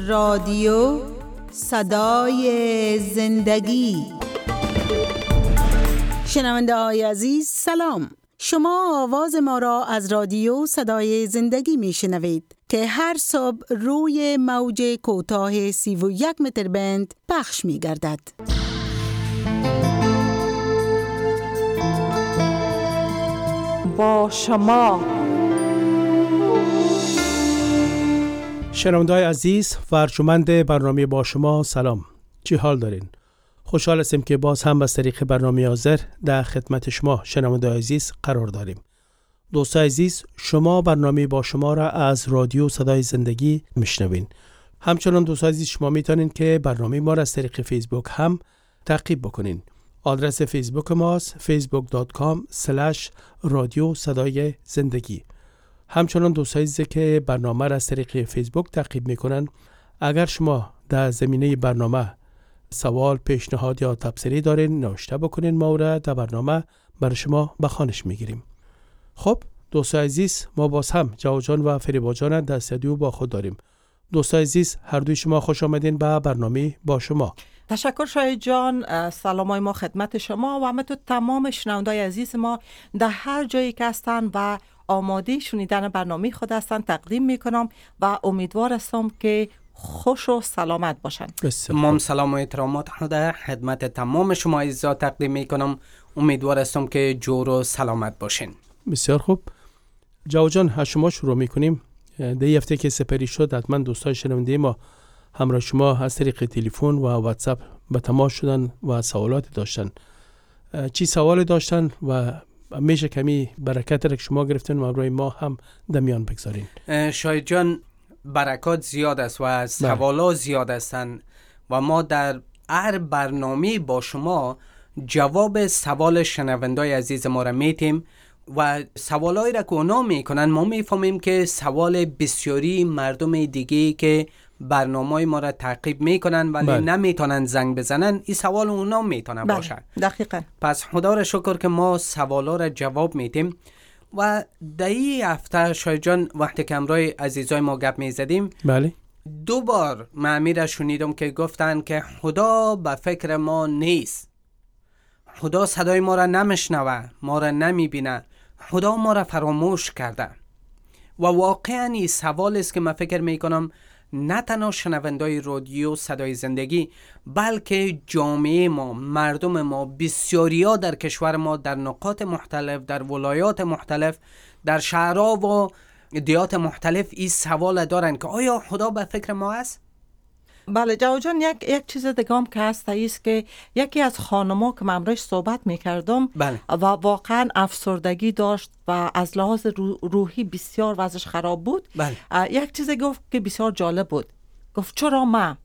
رادیو صدای زندگی. شنونده های عزیز سلام، شما آواز ما را از رادیو صدای زندگی می شنوید که هر صبح روی موج کوتاه 31 متر بند پخش می گردد. با شما شنونده‌های عزیز و ارجمند برنامه با شما سلام، چی حال دارین؟ خوشحال هستیم که باز هم از طریق برنامه حاضر در خدمت شما شنونده‌های عزیز قرار داریم. دوستان عزیز، شما برنامه با شما را از رادیو صدای زندگی میشنوین. همچنان دوستان عزیز شما میتونین که برنامه ما را از طریق فیسبوک هم تعقیب بکنین. آدرس فیسبوک ماست facebook.com/رادیو صدای زندگی. همچنان دوستان عزیزی که برنامه را از طریق فیسبوک تعقیب میکنن، اگر شما در زمینه برنامه سوال، پیشنهاد یا تبصره دارین، نوشته بکنین، ما را در برنامه برای شما به خوانش میگیریم. خب دوستان عزیز، ما باز هم جواد جان و فریبا جان در استودیو با خود داریم. دوستان عزیز، هر دوی شما خوش آمدین به برنامه با شما. تشکر شاید جان. سلامای ما خدمت شما و همه تمام شنوندای عزیز ما در هر جایی که هستن و آماده شنیدن برنامه خود هستن تقدیم میکنم و امیدوار هستم که خوش و سلامت باشن. تمام سلام و احترامات خدا خدمت تمام شما عزیزا تقدیم میکنم. امیدوار هستم که جور و سلامت باشین. بسیار خوب. جواد جان، از شما شروع میکنیم. در هفته که سپری شد، حتما دوستان شنونده ما همراه شما از طریق تلفن و واتساپ به تماس شدن و سوالات داشتن. چی سوال داشتن و میشه کمی برکت را که شما گرفتن و روی ما هم دمیان بگذارین؟ شاید جان، برکات زیاد است و سوالات زیاد هستند و ما در هر برنامه با شما جواب سوال شنوندای عزیز ما را میتیم و سوالایی را که اونا میکنن ما میفهمیم که سوال بسیاری مردم دیگه که برنامه ما را تعقیب میکنن ولی نمیتونن زنگ بزنن، این سوال اونا میتونه باشه. دقیقاً. پس خدا را شکر که ما سوالا را جواب میتیم. و در این هفته شاید جان وقتی که امروز عزیزای ما گپ میزدیم، بله، 2 بار من امیر شنیدم که گفتن که خدا به فکر ما نیست، خدا صدای ما را نمیشنوه، ما را نمیبینه، خدا ما را فراموش کرده. و واقعا این سوال است که من فکر میکنم نه تنها شنوندای رادیو صدای زندگی بلکه جامعه ما، مردم ما، بسیاریا در کشور ما در نقاط مختلف، در ولایات مختلف، در شهرها و دیات مختلف این سوال دارن که آیا خدا به فکر ما است؟ بله جواد جان، یک چیز دیگه هم که هست است که یکی از خانم‌ها که من امروز صحبت می‌کردم و واقعا افسردگی داشت و از لحاظ روحی بسیار وضعش خراب بود. یک چیز گفت که بسیار جالب بود. گفت چرا من؟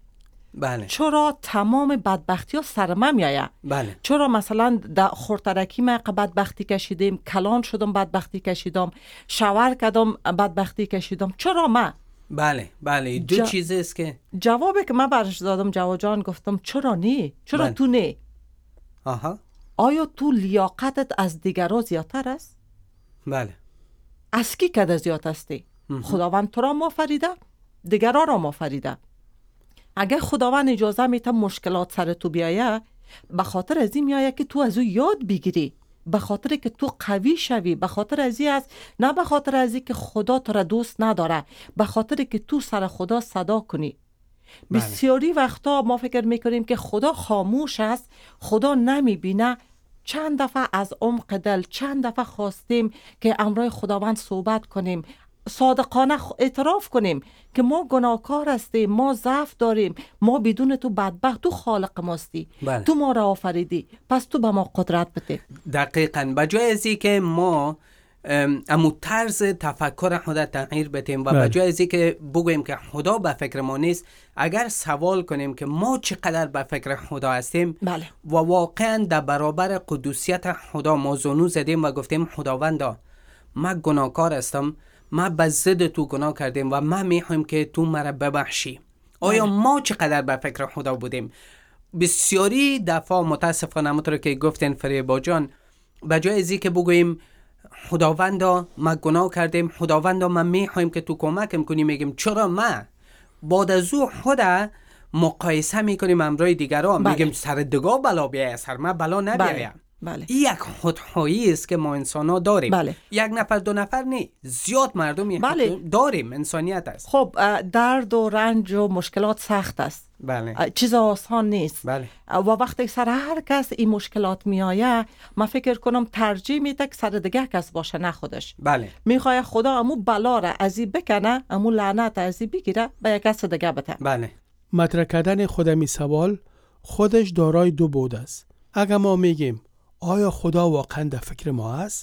چرا تمام بدبختی ها سر من میآید؟ چرا مثلا در خورترکی من بدبختی کشیدم، کلان شدم بدبختی کشیدم، شاور کردم بدبختی کشیدم، چرا من؟ بله دو چیز است که جوابی که من برش دادم جواد جان، گفتم چرا نه؟ چرا تو نه؟ آیا تو لیاقتت از دیگرها زیادتر است؟ از کی کده زیاد هستی؟ خداوند تو را آفریده، دیگرها را آفریده. اگر خداوند اجازه میته مشکلات سر تو بیایه، به خاطر از این میایه که تو از او یاد بگیری، به خاطر که تو قوی شوی، به خاطر از این است، نه به خاطر از این که خدا تو را دوست نداره، به خاطر که تو سر خدا صدا کنی. بسیاری وقتا ما فکر میکنیم که خدا خاموش است، خدا نمیبینه. چند دفعه از عمق دل چند دفعه خواستیم که امروز خداوند صحبت کنیم، صادقانه اعتراف کنیم که ما گناهکار هستیم، ما ضعف داریم، ما بدون تو بدبخت، تو خالق ماستی، تو ما را آفریدی، پس تو به ما قدرت بده. دقیقاً. بجای ازی که ما امو طرز تفکر خدا تغییر بدیم و بجای ازی که بگوییم که خدا به فکر ما نیست، اگر سوال کنیم که ما چقدر به فکر خدا هستیم و واقعاً در برابر قدوسیت خدا ما زانو زدیم و گفتیم خداوندا من گناهکار هستم، ما به ضد تو گناه کردیم و ما میخوایم که تو مرا ببخشی. آیا ما چقدر به فکر خدا بودیم؟ بسیاری دفعه متاسفانه همونطور که گفتین فریبا جان، بجای ازی که بگوییم خداوندا ما گناه کردیم، خداوندا ما میخوایم که تو کمکم کنی، میگیم چرا ما؟ بعد از او خود مقایسه میکنیم امرای دیگران. میگیم سر دگا بلا بیاید، سر من بلا نبیاید. بله. این یک خودخواهی است که ما انسان ها داریم. بله. یک نفر دو نفر نه، زیاد مردم داریم. انسانیت است. خب درد و رنج و مشکلات سخت است. بله. چیز آسان نیست. بله. و وقتی سر هر کس این مشکلات میآید، من فکر کنم ترجیح میده که سر دیگه کس باشه، نه خودش. بله. میخواد خدا امو بلا را ازی بکنه، امو لعنت ازی بگیره به یک کس دیگه بده. بله. مطرح کردن خودمی سوال خودش دارای دو بود است. اگر ما میگیم آیا خدا واقعا در فکر ما است؟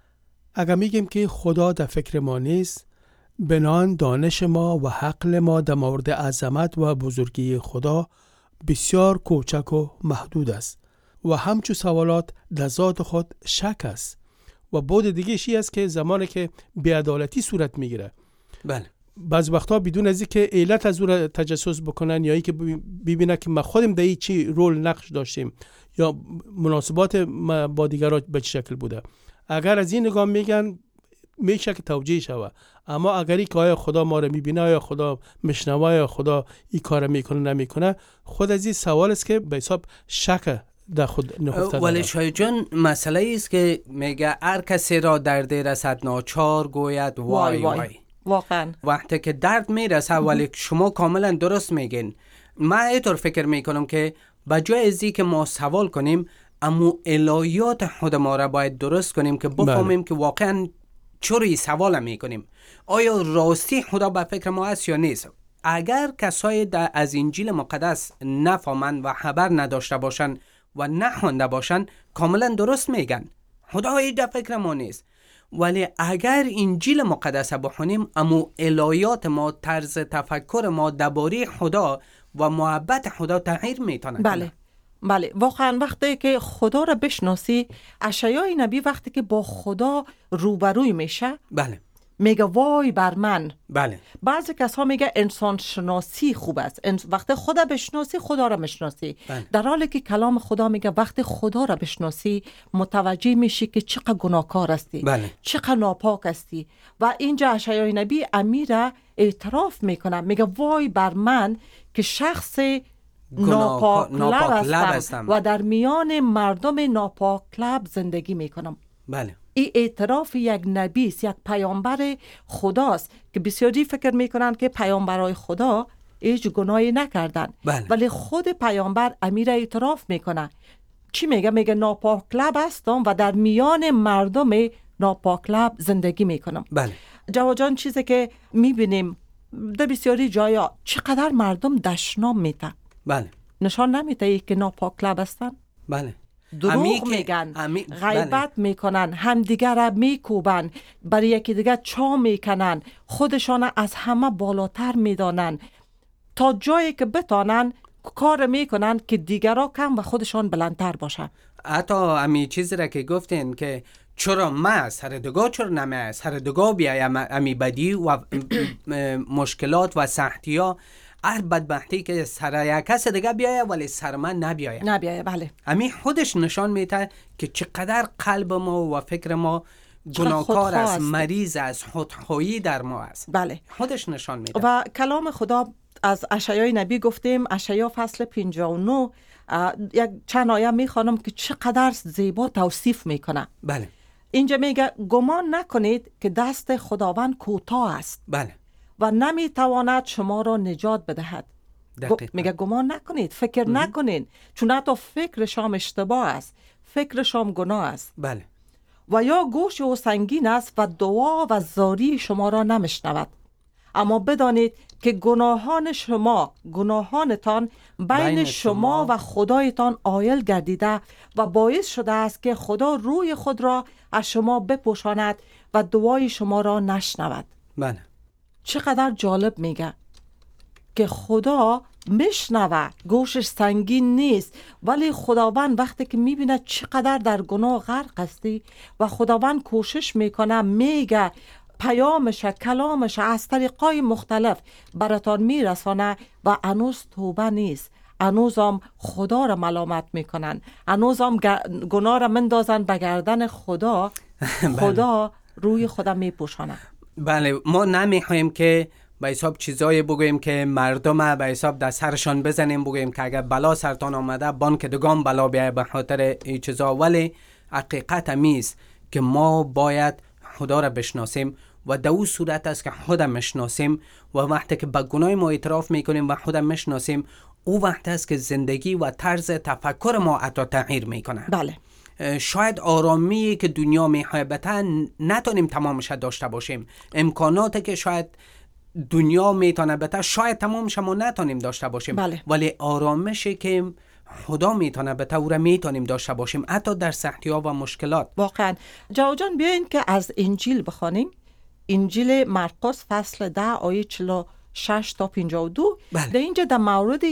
اگر میگیم که خدا در فکر ما نیست، بنان دانش ما و عقل ما در مورد عظمت و بزرگی خدا بسیار کوچک و محدود است و همچون سوالات در ذات خود شک است. و بود دیگه شی است که زمانی که بی‌عدالتی صورت میگیره، بله، بعض وقتا بدون از اینکه علت از او تجسس بکنن یا اینکه ببینن که ما خودم در چی رول نقش داشتیم یا مناسبات با دیگران به چه شکل بوده، اگر از این نگاه میگن میشه که توجیه شود. اما اگری که آیا خدا ما رو میبینه، آیا خدا میشنوه، آیا خدا این کار میکنه نمیکنه، خود از این سوال است که به حساب شک در خود نهفته داره. ولی شاید جان مسئله است که میگه هر کسی را درد رسد ناچار گوید وای وای. واقعا وقتی که درد میرسه، ولی شما کاملا درست میگین. من اینطور فکر میکنم که بجای ازی که ما سوال کنیم، اما الهیات خود ما را باید درست کنیم که بفهمیم که واقعا چوری سوال میکنیم. آیا راستی خدا به فکر ما است یا نیست؟ اگر کسای از انجیل مقدس نفهمند و خبر نداشته باشند و نخوانده باشند، کاملا درست میگن خدا در فکر ما نیست. ولی اگر انجیل مقدس بخونیم، اما الهیات ما، طرز تفکر ما درباره خدا و محبت خدا تغییر میتونه. بله بله، واقعا وقتی که خدا را بشناسی، اشعیا نبی وقتی که با خدا روبروی میشه، بله، میگه وای بر من. بله. بعضی کسا میگه انسان شناسی خوب است، وقتی خدا بشناسی خدا را بشناسی. بله. در حالی که کلام خدا میگه وقتی خدا را بشناسی متوجه میشی که چقدر گناهکار هستی. بله. چقدر ناپاک هستی. و اینجا اشعیا نبی امیر اعتراف میکنه، میگه وای بر من که شخص ناپاک لب هستم و در میان مردم ناپاک لب زندگی میکنم. بله. این اعتراف یک نبی است، یک پیامبر خداست که بسیاری فکر میکنن که پیامبرای خدا هیچ گناهی نکردن. بله. ولی خود پیامبر امیر اعتراف میکنه. چی میگه؟ میگه ناپاک لب هستم و در میان مردم ناپاک لب زندگی میکنم. بله. جواد جان، چیزی که میبینیم در بسیاری جایا چقدر مردم دشنام میتن. بله. نشان نمیده که ناپاک لب هستن. بله. دروغ میگن، غیبت میکنن، همدیگر را میکوبن، برای یکی دیگر چا میکنن، خودشان از همه بالاتر میدانن، تا جایی که بتانن کار میکنن که دیگرها کم و خودشان بلندتر باشن. حتی امی چیزی را که گفتین که چرا ما سر دگاه چرا نمه سر دگاه بیایم، امی بدی و مشکلات و سختی ها، هر بدبختی که سر یک کس دیگه بیایه ولی سر من نبیایه. بله. امی خودش نشان میده که چقدر قلب ما و فکر ما گناهکار است، مریض است، خودخواهی در ما است. بله. خودش نشان میده. و کلام خدا از اشعیا نبی گفتیم، اشعیا فصل 59 یک چند آیه میخوانم که چقدر زیبا توصیف میکنه. بله. اینجا میگه گمان نکنید که دست خداوند کوتاه است. بله. و نمیتواند شما را نجات بدهد. میگه گمان نکنید، فکر نکنید، چون حتی فکر شام اشتباه است، فکر شام گناه است. بله. و یا گوش او سنگین است و دعا و زاری شما را نمیشنود. اما بدانید که گناهانتان بین شما و خدایتان عایل گردیده و باعث شده است که خدا روی خود را از شما بپوشاند و دعای شما را نشنود. بله. چقدر جالب میگه که خدا میشنوه، گوشش سنگین نیست، ولی خداوند وقتی که میبینه چقدر در گناه غرق هستی و خداوند کوشش میکنه، میگه پیامش، کلامش از طریقای مختلف براتان میرسانه و هنوز توبه نیست، هنوزم خدا را ملامت میکنن، هنوزم گناه را مندازن به گردن خدا. خدا روی خدا میپوشانه. بله. ما نمیخوایم که به حساب چیزای بگوییم که مردم به حساب در سرشان بزنیم، بگوییم که اگر بلا سرتان آمده بانک دگام بلا بیاید به خاطر این چیزا. ولی حقیقت همیست که ما باید خدا را بشناسیم و در اون صورت است که خدا مشناسیم و وقتی که به گناه ما اعتراف میکنیم و خدا مشناسیم، او وقت است که زندگی و طرز تفکر ما حتی تغییر میکنه. بله. شاید آرامی که دنیا میخواه نتونیم تمامش داشته باشیم، امکاناتی که شاید دنیا میتونه بده شاید تمامش ما نتونیم داشته باشیم. بله. ولی آرامشی که خدا میتونه بده او را میتونیم داشته باشیم حتی در سختی‌ها و مشکلات. واقعا جواد جان بیاین که از انجیل بخوانیم. انجیل مرقس فصل 10 آیه 46 تا 52. بله. در اینجا در مورد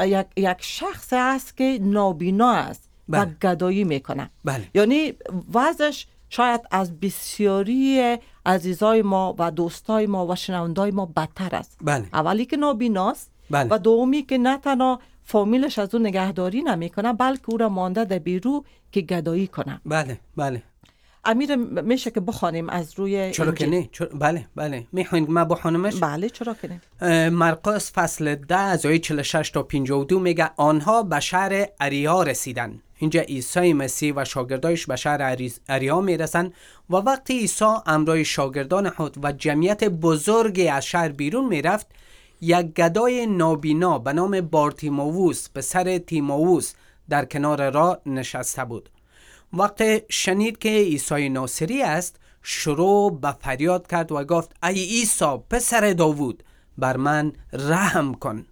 یک شخص است که نابینا است. بله. و گدایی میکنه. بله. یعنی وضعش شاید از بسیاری عزیزای ما و دوستای ما و شنوندای ما بدتر است. بله. اولی که نابیناست. بله. و دومی که نه تنها فامیلش از اون نگهداری نمیکنه بلکه او را مانده در بیرو که گدایی کنه. بله بله. امیر میشه که بخوانیم از روی چرا که نه؟ بله بله میخواین ما بخوانمش؟ بله چرا که نه. مرقس فصل 10 از آیه 46 تا 52 میگه آنها به شهر اریا رسیدن. اینجا عیسی مسیح و شاگردایش به شهر اریا میرسن و وقتی عیسی همراه شاگردان خود و جمعیت بزرگی از شهر بیرون میرفت، یک گدای نابینا به نام بارتیمائوس پسر تیمائوس در کنار راه نشسته بود. وقتی شنید که عیسی ناصری است، شروع به فریاد کرد و گفت ای عیسی پسر داوود، بر من رحم کن.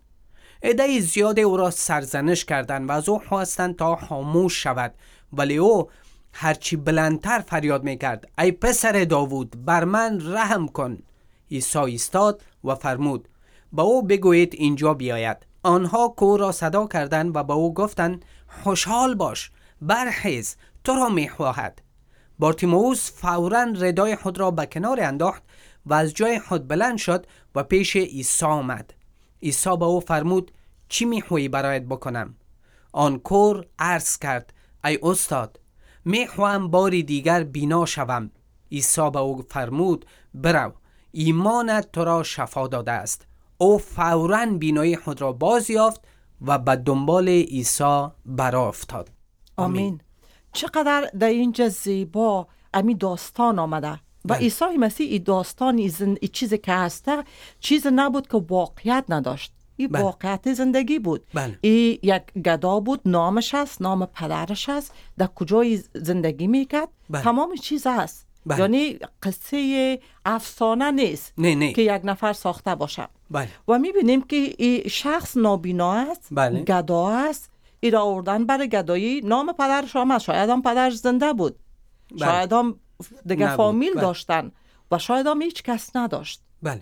عده زیاد او را سرزنش کردند و از او خواستند تا خاموش شود، ولی او هرچی بلندتر فریاد میکرد ای پسر داوود، بر من رحم کن. عیسی ایستاد و فرمود با او بگویید اینجا بیاید. آنها کور را صدا کردند و با او گفتند خوشحال باش، برخیز، تو را میخواهد. بارتیمائوس فوراً ردای خود را به کنار انداخت و از جای خود بلند شد و پیش عیسی آمد. عیسی با او فرمود چی میخواهی برایت بکنم؟ آن کور عرض کرد ای استاد، میخواهم باری دیگر بینا شوم. عیسی با او فرمود برو، ایمانت تو را شفا داده است. او فوراً بینایی خود را باز یافت و به دنبال عیسی برافتاد. آمین. چقدر در اینجا زیبا امی داستان آمده و عیسی مسیح این داستان این چیزی که هسته چیز نبود که واقعیت نداشت. این واقعیت زندگی بود. این یک گدا بود، نامش هست، نام پدرش هست، در کجای زندگی میکرد. تمام چیز هست. یعنی قصه افسانه نیست نه. که یک نفر ساخته باشه. بله. و میبینیم که این شخص نابینا است، گدا است. این را آوردن برای گدایی. نام پدرش هم هست، شاید هم پدرش زنده بود. شاید هم دیگه فامیل داشتن و شاید هم هیچ کس نداشت. بله.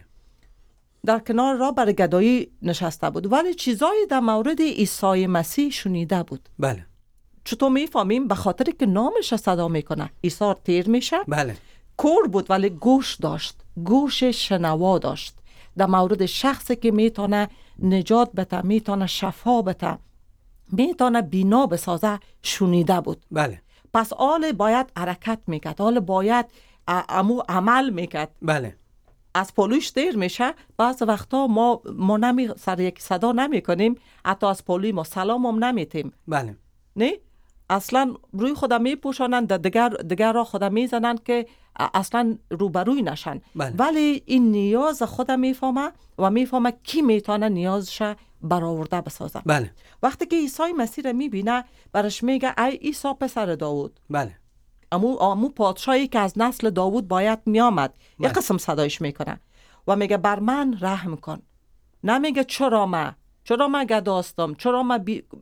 در کنار راه برای گدایی نشسته بود، ولی چیزایی در مورد عیسی مسیح شنیده بود. بله. چطور میفهمیم؟ به خاطر که نامش صدا میکنه. عیسی تیر میشه. بله. کور بود ولی گوش داشت، گوش شنوا داشت در مورد شخصی که میتونه نجات بده، میتونه شفا بده، میتونه بینا بسازه شنیده بود. بله. پس آل باید حرکت میکرد، آل باید عمل میکرد. بله. از پولوش دیر میشه، بعض وقتا ما سر یک صدا نمی کنیم، حتی از پولوی ما سلام هم نمیتیم. بله. نه؟ اصلا روی خودم میپوشانن، دیگر را خودم میزنن که اصلا روبروی نشن. بله. ولی این نیاز خودم میفهمه و میفهمه کی میتونه نیازش برآورده بسازه. بله. وقتی که عیسی مسیح را میبینه برش میگه ای عیسی پسر داوود. بله. امو پادشاهی که از نسل داوود باید میامد. یک قسم صدایش میکنه و میگه بر من رحم کن. نمیگه چرا من گداستم، چرا من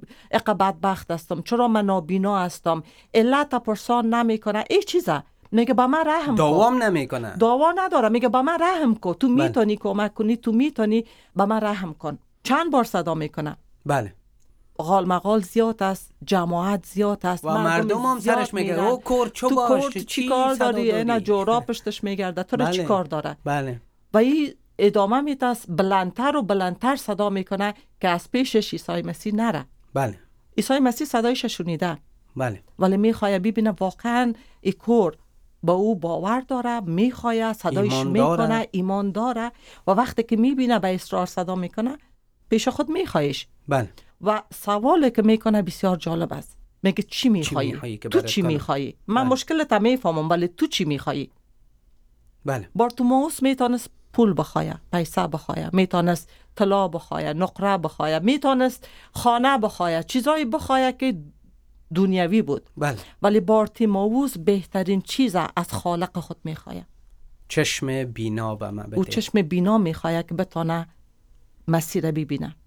بدبخت هستم، چرا من نابینا هستم. علت پرسان نمیکنه، این چیزه. میگه با من رحم کن. داوام نمیکنه. داوا نداره. میگه با من رحم کن. تو میتونی کمک کنی، تو میتونی، با من رحم کن. چند بار صدا میکنه. بله. غال مغال زیاد است، جماعت زیاد است، و مردم هم سرش میگه او کور چو باش، چی کار داری؟ اینا جورا پشتش میگرده، تو چی کار داره؟ بله. و این ادامه میده، بلندتر و بلندتر صدا میکنه که از پیشش عیسی مسیح نره. بله. عیسی مسیح صدایش شنیده. بله. ولی میخواد ببینه واقعا این کور با او باور داره، میخواه، صدایش میکنه، ایمان داره و وقتی که میبینه به اصرار صدا میکنه پیش خود میخواهش. بله. و سوالی که میکنه بسیار جالب است. میگه چی میخوایی؟ تو چی میخوایی؟ من مشکلت میفهمم ولی تو چی میخوایی؟ بله. بارتیمائوس میتونست پول بخواه، پیسه بخواه، میتونست طلا بخواه، نقره بخواه، میتونست خانه بخواه، چیزایی بخواه که دنیوی بود. بله. ولی بارتیمائوس بهترین چیز از خالق خود میخواه. چشم بینا به من بده. او چشم بینا میخواه که بتونه مسیر ببینه.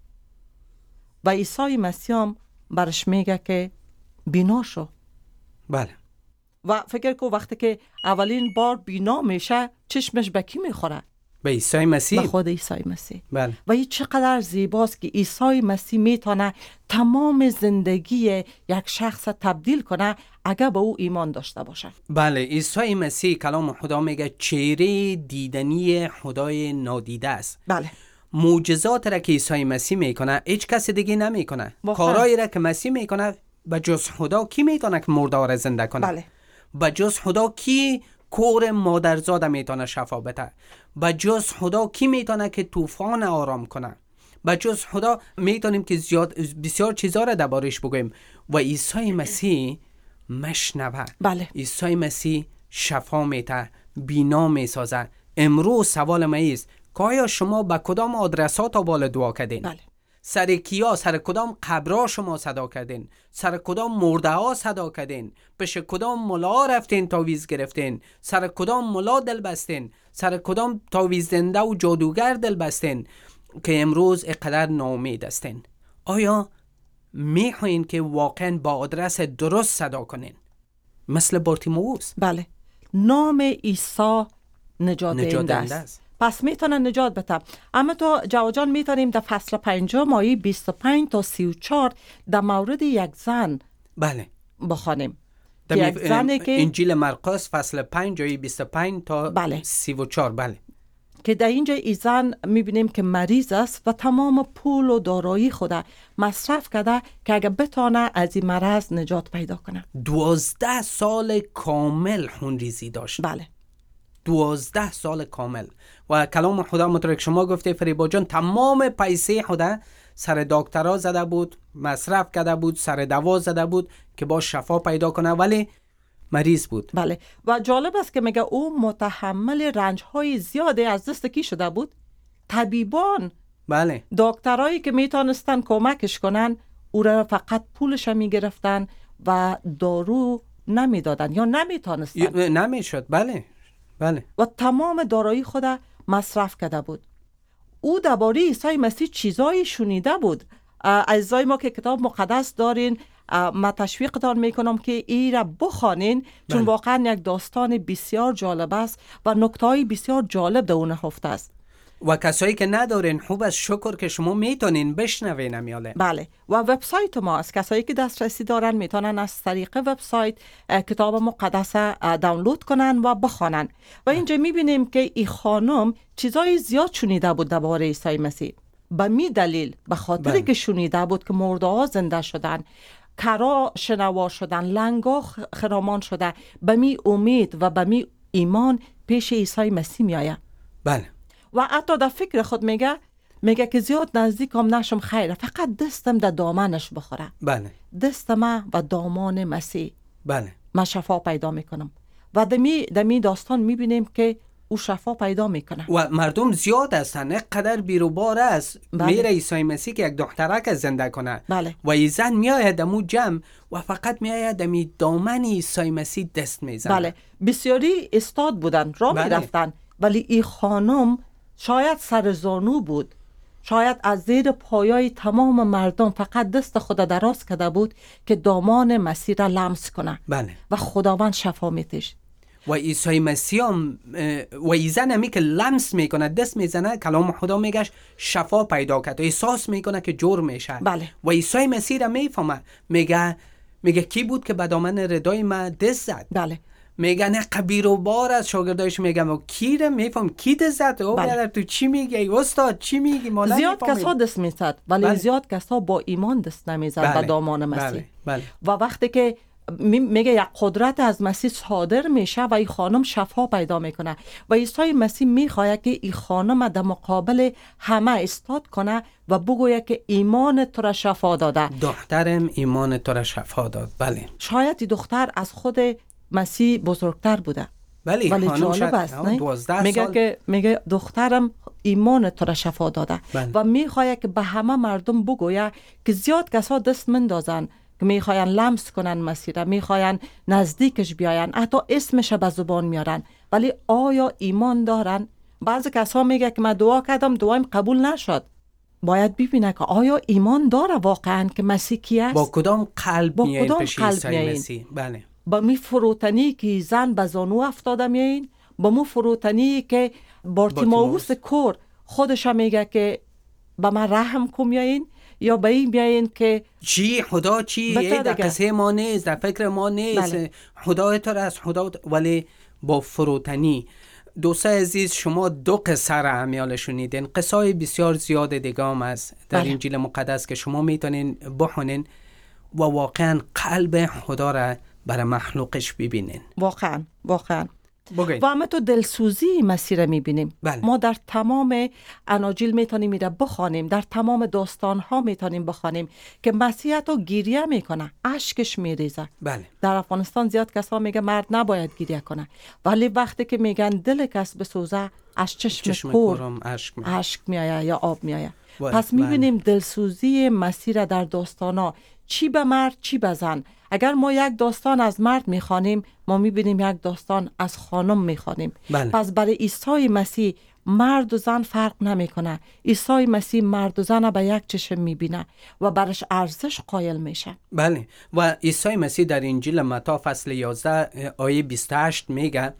و عیسی مسیح هم برش میگه که بینا شو. بله. و فکر کو وقتی که اولین بار بینا میشه چشمش به کی میخوره؟ به عیسی مسیح. به خود عیسی مسیح. بله. و این چقدر زیباست که عیسی مسیح میتونه تمام زندگی یک شخص تبدیل کنه اگر به او ایمان داشته باشه. بله. عیسی مسیح کلام خدا میگه چهره دیدنی خدای نادیده است. بله. معجزات را که عیسی مسیح میکنه هیچ کس دیگه نمیکنه. کارهایی را که مسیح میکنه به جز خدا کی میتونه که مرده را زنده کنه؟ بله. به جز خدا کی کور مادرزاد میتونه شفا بده؟ به جز خدا کی میتونه که طوفان آرام کنه؟ به جز خدا میتونیم که بسیار چیزا را دربارش بگویم و عیسی مسیح مشنوه. بله. عیسی مسیح شفا میده، بینا میسازه. امروز سوال ما است که آیا شما به کدام آدرسات بال دعا کردین؟ بله. سر کیا، سر کدام قبرها شما صدا کردین؟ سر کدام مرده ها صدا کردین؟ پیش کدام ملا رفتین تعویض گرفتین؟ سر کدام ملا دل بستین؟ سر کدام تعویض دنده و جادوگر دل بستین که امروز اینقدر ناامید هستین؟ آیا میخواین که واقعا با آدرس درست صدا کنین مثل بارتیمائوس؟ بله. نام عیسی نجات دهنده است. پس میتونن نجات بده. اما تو جواد میتونیم در فصل 5 آیه 25 تا 34 در مورد یک زن بله بخوانیم. یک زنی که انجیل مرقس فصل 5 آیه 25 تا بله. 34. بله. که در اینجا این زن میبینیم که مریض است و تمام پول و دارایی خود مصرف کرده که اگه بتانه از این مرض نجات پیدا کنه. 12 سال کامل خونریزی داشت. بله. 12 سال کامل. و کلام خدا مطابق شما گفته فریبا جان تمام پیسه خدا سر دکترها زده بود، مصرف کرده بود، سر دوا زده بود که با شفا پیدا کنه ولی مریض بود. بله. و جالب است که میگه او متحمل رنج‌های زیاده از دست کی شده بود؟ طبیبان. بله. دکترایی که میتونستن کمکش کنن او را فقط پولش میگرفتن و دارو نمیدادن یا نمیتونستن. نمیشد. بله. بله. و تمام دارایی خود مصرف کرده بود. او درباره عیسی مسیح چیزایی شنیده بود. عزیزای ما که کتاب مقدس دارین من تشویقتان میکنم که ای را بخوانین چون واقعا یک داستان بسیار جالب است و نکته‌های بسیار جالب در اون نهفته است. و کسایی که ندارین خوب از شکر که شما میتونین بشنوین امیاله. بله. و وبسایت ما از کسایی که دسترسی دارن میتونن از طریق وبسایت کتاب مقدس دانلود کنن و بخوانن. و اینجا میبینیم که این خانم چیزای زیاد شنیده بود درباره عیسی مسیح. به می دلیل به خاطر که شنیده بود که مرده ها زنده شدن، کرا شنوا شدن، لنگا خرامان شده، به می امید و به می ایمان پیش عیسی مسیح می آید. بله. و حتی در فکر خود میگه که زیاد نزدیکم نشم خیره، فقط دستم در دامنش بخوره. بله. دست ما و دامان مسیح. بله. من شفا پیدا میکنم. و دمی داستان میبینیم که او شفا پیدا میکنه. و مردم زیاد هستن، قدر بیروبار است. بله. میره عیسی مسیح که یک دخترک زنده کنه. بله. و این زن میآید دمو جمع و فقط میآید دمی دامن عیسی مسیح دست میزنه. بله. بسیاری استاد بودن، راه میرفتن، ولی این خانم شاید سر زانو بود، شاید از زیر پایای تمام مردم فقط دست خود دراز کرده بود که دامان مسیح را لمس کنه. بله. و خداوند شفا میتش. و عیسی مسیح و این زن همی که لمس میکنه، دست میزنه، کلام خدا میگه شفا پیدا کرد، احساس میکنه که جور میشه. بله. و عیسی مسیح را میفهمه، میگه کی بود که به دامن ردای من دست زد؟ بله. میگه نه قبیر و بار از شاگردایش میگم و کی رو میفهم کی دست زد؟ او بله. تو چی میگی استاد؟ چی میگی؟ ما زیاد کسا دست میزد ولی زیاد کسا با ایمان دست نمیزد به دامان مسیح. بله. و وقتی که میگه یک قدرت از مسیح صادر میشه و این خانم شفا پیدا میکنه و عیسی مسیح میخواد که این خانم در مقابل همه استاد کنه و بگوید که ایمان تو را شفا داده. دخترم ایمان تو را شفا داد. بله. شاید این دختر از خود مسیح بزرگتر بوده. ولی جالب است نه؟ میگه دخترم ایمان تو را شفا داده. بله. و میخواد که به همه مردم بگوید که زیاد کسا دست مندازن که میخواین لمس کنن مسیح را، میخواین نزدیکش بیاین، حتی اسمش به زبان میارن، ولی آیا ایمان دارن؟ بعضی کسا میگه که من دعا کردم دعایم قبول نشد. باید ببینه که آیا ایمان داره واقعا که مسیح کی است؟ با کدام قلب میایین پیش عیسی مسیح؟ بله. با می فروتنی که زن به زانو افتاده میایین، با مو فروتنی که بارتیمائوس کور خودش میگه که به من رحم کن میایین، یا به این بیاین که چی خدا چی در قصه ما نیست، در فکر ما نیست. بله. خدا تو از خدا، ولی با فروتنی. دوستان عزیز، شما 2 قصه را امیال شنیدین. قصه بسیار زیاد دیگه هم است در انجیل مقدس که شما میتونین بخونین و واقعا قلب خدا را برای مخلوقش ببینین. واقعا بگوین. و همه تو دلسوزی مسیح را میبینیم. بله. ما در تمام اناجیل میتونیم میره بخوانیم، در تمام داستان ها میتونیم بخوانیم که مسیح تو گریه میکنه، اشکش میریزه. بله. در افغانستان زیاد کسا میگه مرد نباید گریه کنه، ولی وقتی که میگن دل کس بسوزه از چشم کور اشک میآید یا آب میآید. پس میبینیم دلسوزی مسیح را در داستانا، چی به مرد چی به زن. اگر ما یک داستان از مرد میخوانیم، ما میبینیم یک داستان از خانم میخوانیم. بله. پس برای عیسی مسیح مرد و زن فرق نمیکنه. عیسی مسیح مرد و زن به یک چشم میبینه و برش ارزش قائل میشه. بله. و عیسی مسیح در انجیل متی فصل 11 آیه 28 میگه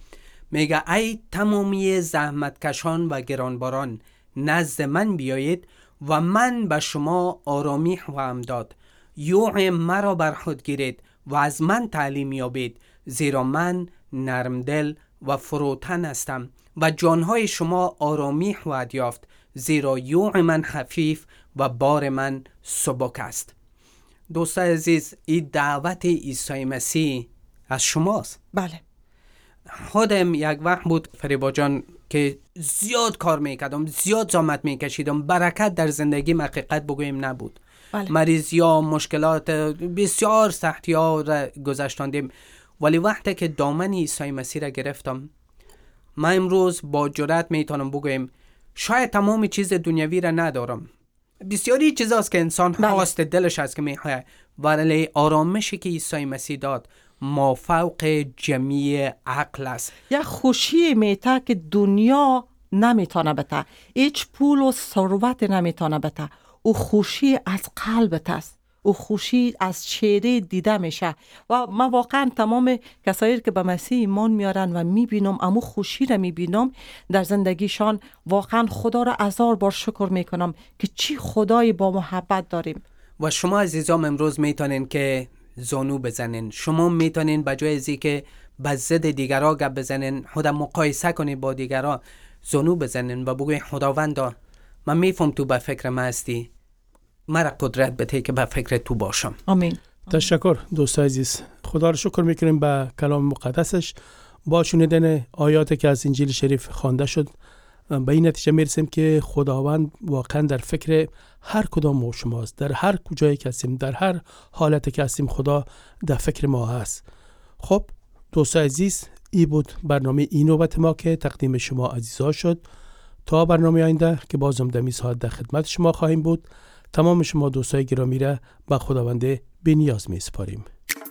ای تمامی زحمتکشان و گرانباران نزد من بیایید و من به شما آرامی خواهم داد. یوغ مرا بر خود گیرید و از من تعلیم یابید، زیرا من نرم دل و فروتن هستم و جانهای شما آرامی خواهد یافت، زیرا یوغ من خفیف و بار من سبک است. دوستان عزیز، این دعوت عیسی مسیح از شماست. بله. خودم یک وقت بود فریبا جان که زیاد کار میکردم، زیاد زحمت میکشیدم، برکت در زندگی حقیقت بگویم نبود. بله. مریضی ها، مشکلات، بسیار سختی ها را گذشتاندیم، ولی وقتی که دامن عیسی مسیح را گرفتم، من امروز با جرأت میتونم بگویم شاید تمام چیز دنیوی را ندارم، بسیاری چیزاست که انسان خواست دلش است که میخواه، ولی آرامشی که عیسی مسیح داد مافوق جمیع عقل است. یک خوشی میته که دنیا نمیتونه بده، هیچ پول و ثروت نمیتونه بده. او خوشی از قلبت است، او خوشی از چهره دیده میشه. و من واقعا تمام کسایی که به مسیح ایمان میارن و میبینم امو خوشی را میبینم در زندگیشان، واقعا خدا را 1000 بار شکر میکنم که چی خدای با محبت داریم. و شما عزیزان امروز میتونین که زانو بزنین، شما میتونین به جای ازی که به ضد دیگرها گپ بزنین، خودم مقایسه کنین با دیگرها، زانو بزنین و بگوین خداوندا من میفهم تو به فکر من هستی، مرا قدرت بده که به فکر تو باشم. آمین. تشکر دوست عزیز. خدا رو شکر میکنیم به کلام مقدسش. با شنیدن آیاتی که از انجیل شریف خوانده شد به این نتیجه میرسیم که خداوند واقعا در فکر هر کدام ما شماست. در هر کجایی که هستیم، در هر حالتی که هستیم، خدا در فکر ما هست. خب دوست عزیز، این بود برنامه این نوبت ما که تقدیم شما عزیزا شد. تا برنامه آینده که بازم دمی ساعت در خدمت شما خواهیم بود، تمام شما دوستای گرامی را به خداوند بی‌نیاز می‌سپاریم.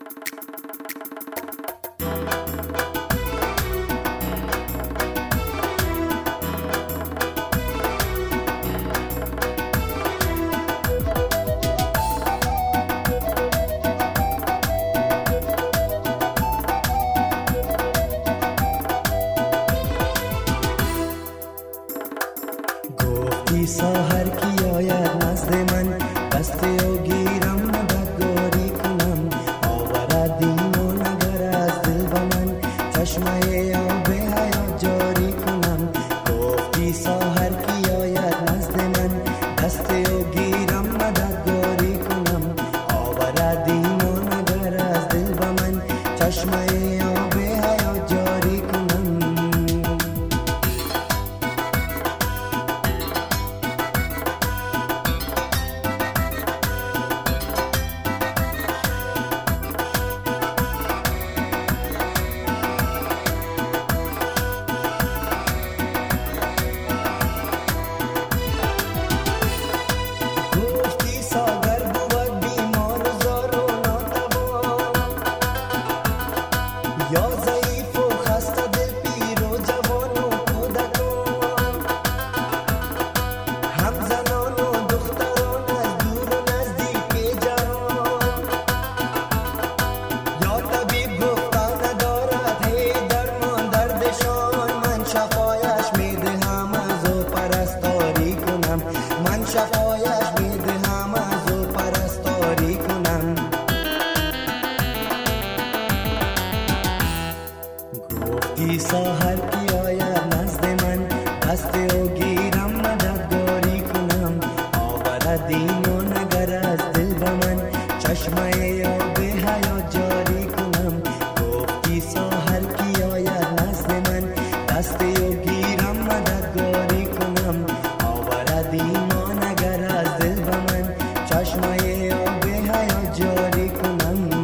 ساحر کی آید نزد من، دست او گیرم مددگاری کنم، آوردیم و نگر از دل به من، چشمه آب حیات جاری کنم. گفتی ساحر کی آید نزد من، دست او گیرم مددگاری کنم، آوردیم و نگر از دل به من، گیرم مددگاری کنم، آورد و نگر از دل به من، چشمه آب حیات جاری کنم. گفتی ساحر کی آید نزد من، دست و گیرم مددگاری کنم، آورد و نگر از دل به من، چشمه آب حیات جاری کنم.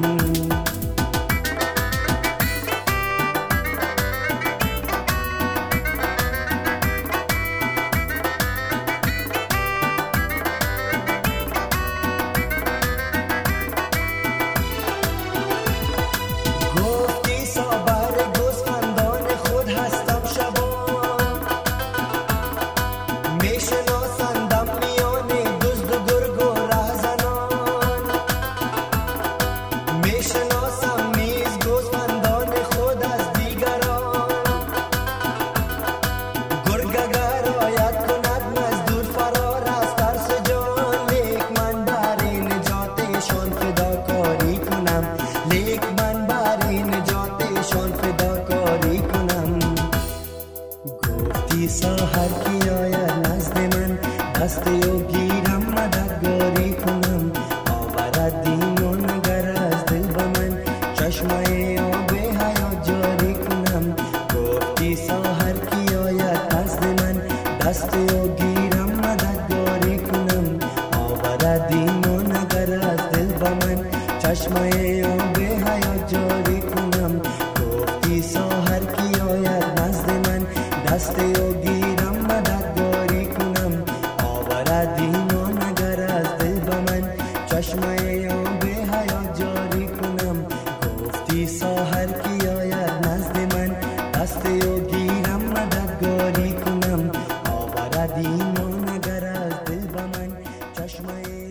ساحر کی آید نزد من، دست و گیرم مددگاری کنم، آورد دین و نگر از دل به من، چشمه آب حیات جاری کنم. گفتی ساحر کی آید نزد من، دست و گیرم مددگاری کنم، آورد دین و نگر از دل به من، چشمه آب حیات جاری کنم. گفتی ساحر کی آید نزد من، دست و گیرم مددگاری کنم، آورد دین و نگر از دل به من، چشمه آب حیات جاری کنم. گفتی ساحر کی آید نزد من، دست و گیرم مددگاری کنم، آورد دین و نگر از دل به من، چشمه